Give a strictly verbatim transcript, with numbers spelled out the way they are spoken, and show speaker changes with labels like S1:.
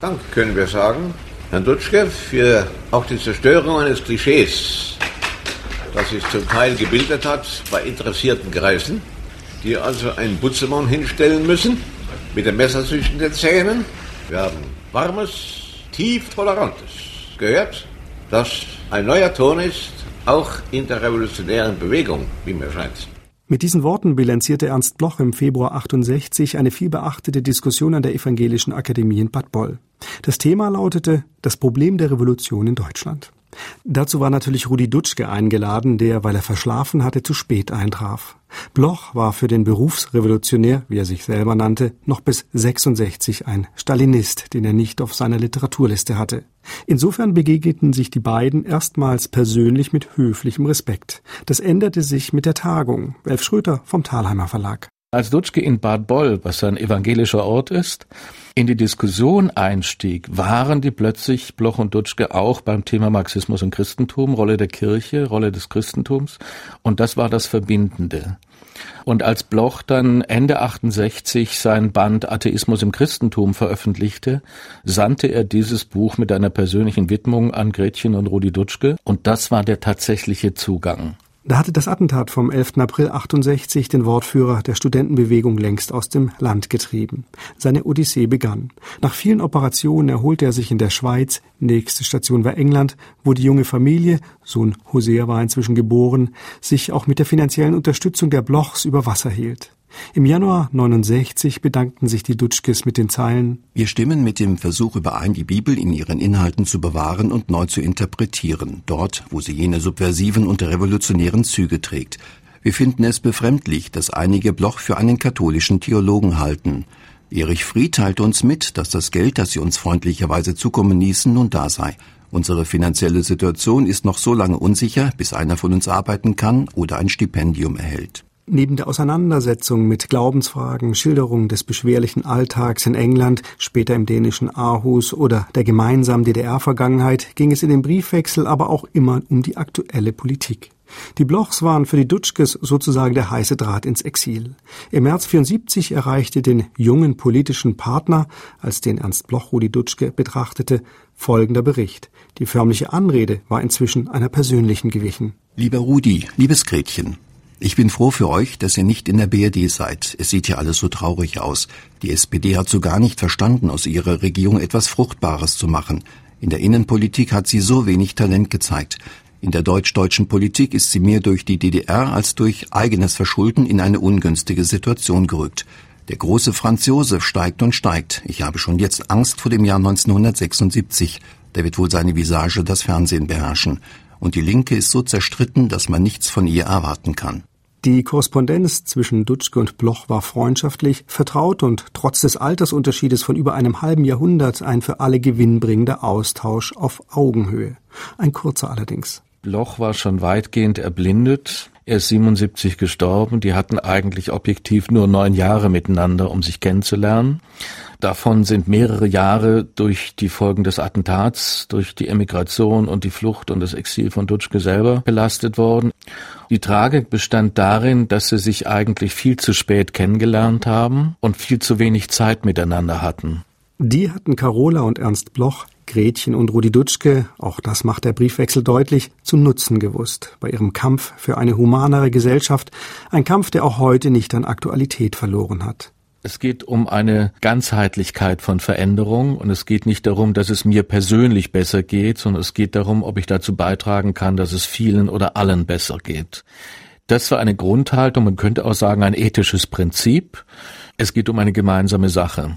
S1: Dank können wir sagen, Herrn Dutschke, für auch die Zerstörung eines Klischees, das sich zum Teil gebildet hat bei interessierten Kreisen, die also einen Butzemann hinstellen müssen, mit dem Messer zwischen den Zähnen. Wir haben warmes, tief tolerantes gehört, das ein neuer Ton ist, auch in der revolutionären Bewegung, wie mir scheint.
S2: Mit diesen Worten bilanzierte Ernst Bloch im Februar achtundsechzig eine vielbeachtete Diskussion an der Evangelischen Akademie in Bad Boll. Das Thema lautete das Problem der Revolution in Deutschland. Dazu war natürlich Rudi Dutschke eingeladen, der, weil er verschlafen hatte, zu spät eintraf. Bloch war für den Berufsrevolutionär, wie er sich selber nannte, noch bis sechsundsechzig ein Stalinist, den er nicht auf seiner Literaturliste hatte. Insofern begegneten sich die beiden erstmals persönlich mit höflichem Respekt. Das änderte sich mit der Tagung. Elf Schröter vom Thalheimer Verlag.
S3: Als Dutschke in Bad Boll, was ein evangelischer Ort ist, in die Diskussion einstieg, waren die plötzlich, Bloch und Dutschke, auch beim Thema Marxismus und Christentum, Rolle der Kirche, Rolle des Christentums, und das war das Verbindende. Und als Bloch dann Ende achtundsechzig sein Band Atheismus im Christentum veröffentlichte, sandte er dieses Buch mit einer persönlichen Widmung an Gretchen und Rudi Dutschke, und das war der tatsächliche Zugang.
S2: Da hatte das Attentat vom elften April achtundsechzig den Wortführer der Studentenbewegung längst aus dem Land getrieben. Seine Odyssee begann. Nach vielen Operationen erholte er sich in der Schweiz. Nächste Station war England, wo die junge Familie, Sohn Hosea war inzwischen geboren, sich auch mit der finanziellen Unterstützung der Blochs über Wasser hielt. Im Januar neunundsechzig bedankten sich die Dutschkes mit den Zeilen:
S4: Wir stimmen mit dem Versuch überein, die Bibel in ihren Inhalten zu bewahren und neu zu interpretieren, dort, wo sie jene subversiven und revolutionären Züge trägt. Wir finden es befremdlich, dass einige Bloch für einen katholischen Theologen halten. Erich Fried teilt uns mit, dass das Geld, das sie uns freundlicherweise zukommen ließen, nun da sei. Unsere finanzielle Situation ist noch so lange unsicher, bis einer von uns arbeiten kann oder ein Stipendium erhält.
S2: Neben der Auseinandersetzung mit Glaubensfragen, Schilderungen des beschwerlichen Alltags in England, später im dänischen Aarhus oder der gemeinsamen D D R-Vergangenheit ging es in dem Briefwechsel aber auch immer um die aktuelle Politik. Die Blochs waren für die Dutschkes sozusagen der heiße Draht ins Exil. Im März vierundsiebzig erreichte den jungen politischen Partner, als den Ernst Bloch Rudi Dutschke betrachtete, folgender Bericht. Die förmliche Anrede war inzwischen einer persönlichen gewichen.
S4: Lieber Rudi, liebes Gretchen, ich bin froh für euch, dass ihr nicht in der B R D seid. Es sieht ja alles so traurig aus. Die S P D hat so gar nicht verstanden, aus ihrer Regierung etwas Fruchtbares zu machen. In der Innenpolitik hat sie so wenig Talent gezeigt. In der deutsch-deutschen Politik ist sie mehr durch die D D R als durch eigenes Verschulden in eine ungünstige Situation gerückt. Der große Franz Josef steigt und steigt. Ich habe schon jetzt Angst vor dem Jahr neunzehnhundertsechsundsiebzig. Da wird wohl seine Visage das Fernsehen beherrschen. Und die Linke ist so zerstritten, dass man nichts von ihr erwarten kann.
S2: Die Korrespondenz zwischen Dutschke und Bloch war freundschaftlich, vertraut und trotz des Altersunterschiedes von über einem halben Jahrhundert ein für alle gewinnbringender Austausch auf Augenhöhe. Ein kurzer allerdings.
S3: Bloch war schon weitgehend erblindet. Er ist siebenundsiebzig gestorben. Die hatten eigentlich objektiv nur neun Jahre miteinander, um sich kennenzulernen. Davon sind mehrere Jahre durch die Folgen des Attentats, durch die Emigration und die Flucht und das Exil von Dutschke selber belastet worden. Die Tragik bestand darin, dass sie sich eigentlich viel zu spät kennengelernt haben und viel zu wenig Zeit miteinander hatten.
S2: Die hatten Carola und Ernst Bloch, Gretchen und Rudi Dutschke, auch das macht der Briefwechsel deutlich, zu nutzen gewusst, bei ihrem Kampf für eine humanere Gesellschaft, ein Kampf, der auch heute nicht an Aktualität verloren hat.
S3: Es geht um eine Ganzheitlichkeit von Veränderung und es geht nicht darum, dass es mir persönlich besser geht, sondern es geht darum, ob ich dazu beitragen kann, dass es vielen oder allen besser geht. Das war eine Grundhaltung, man könnte auch sagen ein ethisches Prinzip. Es geht um eine gemeinsame Sache.